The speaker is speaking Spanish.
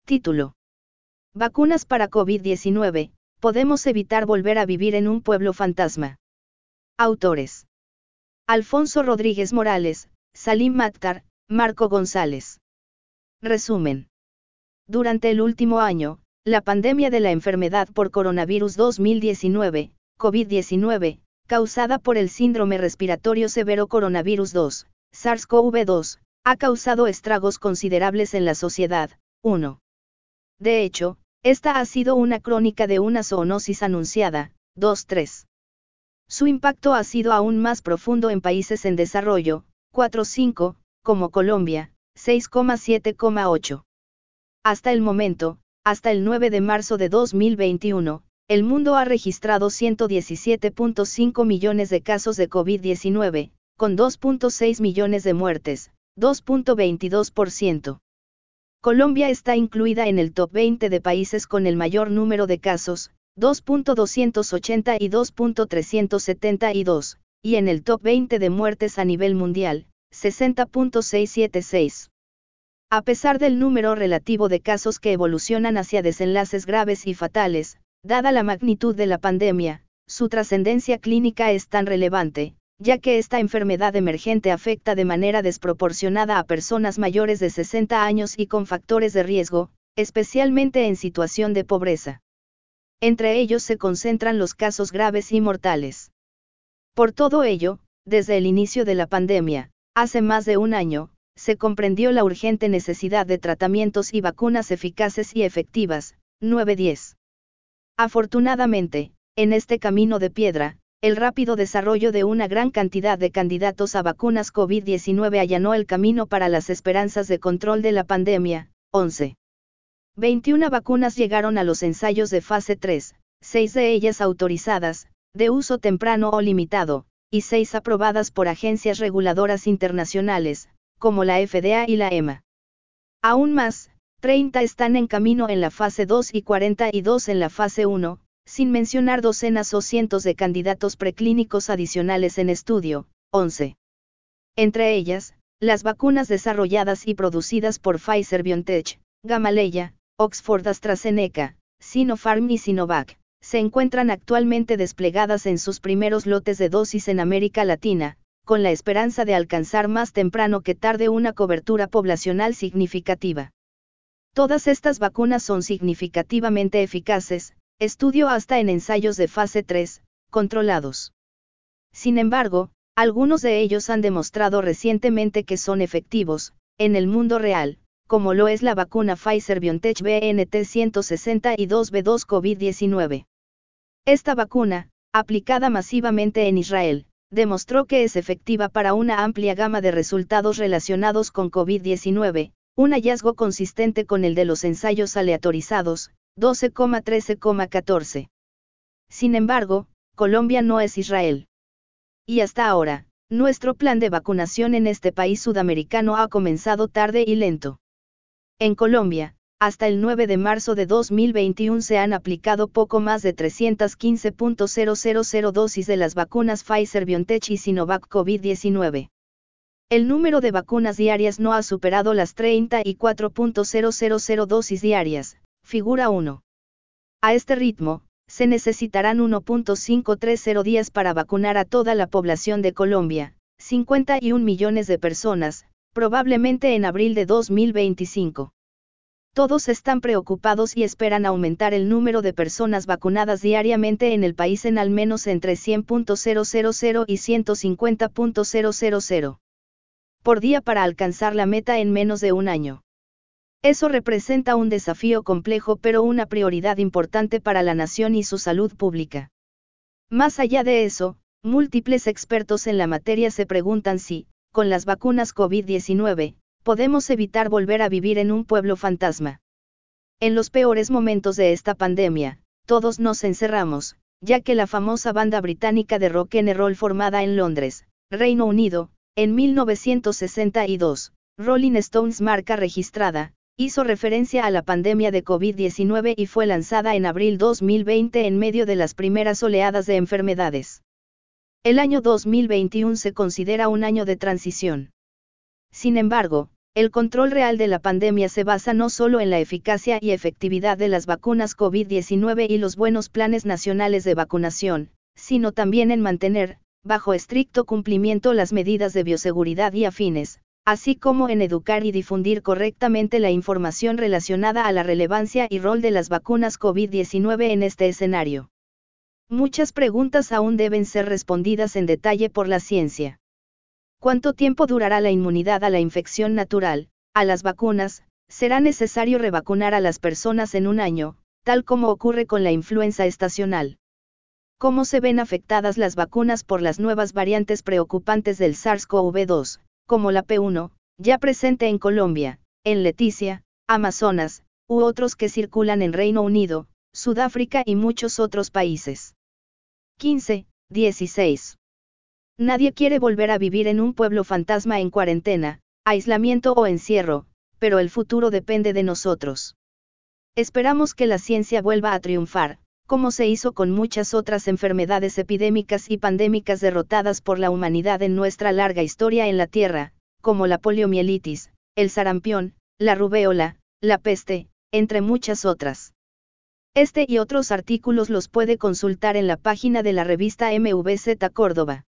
Título. Vacunas para COVID-19, podemos evitar volver a vivir en un pueblo fantasma. Autores. Alfonso Rodríguez Morales, Salim Makhtar, Marco González. Resumen. Durante el último año, la pandemia de la enfermedad por coronavirus 2019, COVID-19, causada por el síndrome respiratorio severo coronavirus 2, SARS-CoV-2, ha causado estragos considerables en la sociedad. 1. De hecho, esta ha sido una crónica de una zoonosis anunciada. 2-3. Su impacto ha sido aún más profundo en países en desarrollo. 4-5, como Colombia. 6,7,8. Hasta el momento, hasta el 9 de marzo de 2021, el mundo ha registrado 117.5 millones de casos de COVID-19, con 2.6 millones de muertes, 2.22%. Colombia está incluida en el top 20 de países con el mayor número de casos, 2.280 y 2.372, y en el top 20 de muertes a nivel mundial, 60.676. A pesar del número relativo de casos que evolucionan hacia desenlaces graves y fatales, dada la magnitud de la pandemia, su trascendencia clínica es tan relevante, ya que esta enfermedad emergente afecta de manera desproporcionada a personas mayores de 60 años y con factores de riesgo, especialmente en situación de pobreza. Entre ellos se concentran los casos graves y mortales. Por todo ello, desde el inicio de la pandemia, hace más de un año, se comprendió la urgente necesidad de tratamientos y vacunas eficaces y efectivas. 9-10. Afortunadamente, en este camino de piedra, el rápido desarrollo de una gran cantidad de candidatos a vacunas COVID-19 allanó el camino para las esperanzas de control de la pandemia. 11. 21 vacunas llegaron a los ensayos de fase 3, 6 de ellas autorizadas, de uso temprano o limitado, y 6 aprobadas por agencias reguladoras internacionales, como la FDA y la EMA. Aún más, 30 están en camino en la fase 2 y 42 en la fase 1, sin mencionar docenas o cientos de candidatos preclínicos adicionales en estudio. 11. Entre ellas, las vacunas desarrolladas y producidas por Pfizer-BioNTech, Gamaleya, Oxford AstraZeneca, Sinopharm y Sinovac, se encuentran actualmente desplegadas en sus primeros lotes de dosis en América Latina, con la esperanza de alcanzar más temprano que tarde una cobertura poblacional significativa. Todas estas vacunas son significativamente eficaces, estudio hasta en ensayos de fase 3, controlados. Sin embargo, algunos de ellos han demostrado recientemente que son efectivos, en el mundo real, como lo es la vacuna Pfizer-BioNTech BNT162b2 COVID-19. Esta vacuna, aplicada masivamente en Israel, demostró que es efectiva para una amplia gama de resultados relacionados con COVID-19, un hallazgo consistente con el de los ensayos aleatorizados, 12,13,14. Sin embargo, Colombia no es Israel. Y hasta ahora, nuestro plan de vacunación en este país sudamericano ha comenzado tarde y lento. En Colombia, hasta el 9 de marzo de 2021 se han aplicado poco más de 315.000 dosis de las vacunas Pfizer-BioNTech y Sinovac COVID-19. El número de vacunas diarias no ha superado las 34.000 dosis diarias, figura 1. A este ritmo, se necesitarán 1.530 días para vacunar a toda la población de Colombia, 51 millones de personas, probablemente en abril de 2025. Todos están preocupados y esperan aumentar el número de personas vacunadas diariamente en el país en al menos entre 100.000 y 150.000 por día para alcanzar la meta en menos de un año. Eso representa un desafío complejo pero una prioridad importante para la nación y su salud pública. Más allá de eso, múltiples expertos en la materia se preguntan si, con las vacunas COVID-19, podemos evitar volver a vivir en un pueblo fantasma. En los peores momentos de esta pandemia, todos nos encerramos, ya que la famosa banda británica de rock and roll formada en Londres, Reino Unido, en 1962, Rolling Stones marca registrada, hizo referencia a la pandemia de COVID-19 y fue lanzada en abril 2020 en medio de las primeras oleadas de enfermedades. El año 2021 se considera un año de transición. Sin embargo, El control real de la pandemia se basa no solo en la eficacia y efectividad de las vacunas COVID-19 y los buenos planes nacionales de vacunación, sino también en mantener, bajo estricto cumplimiento, las medidas de bioseguridad y afines, así como en educar y difundir correctamente la información relacionada a la relevancia y rol de las vacunas COVID-19 en este escenario. Muchas preguntas aún deben ser respondidas en detalle por la ciencia. ¿Cuánto tiempo durará la inmunidad a la infección natural, a las vacunas? ¿Será necesario revacunar a las personas en un año, tal como ocurre con la influenza estacional? ¿Cómo se ven afectadas las vacunas por las nuevas variantes preocupantes del SARS-CoV-2, como la P1, ya presente en Colombia, en Leticia, Amazonas, u otros que circulan en Reino Unido, Sudáfrica y muchos otros países? 15-16. Nadie quiere volver a vivir en un pueblo fantasma en cuarentena, aislamiento o encierro, pero el futuro depende de nosotros. Esperamos que la ciencia vuelva a triunfar, como se hizo con muchas otras enfermedades epidémicas y pandémicas derrotadas por la humanidad en nuestra larga historia en la Tierra, como la poliomielitis, el sarampión, la rubéola, la peste, entre muchas otras. Este y otros artículos los puede consultar en la página de la revista MVZ Córdoba.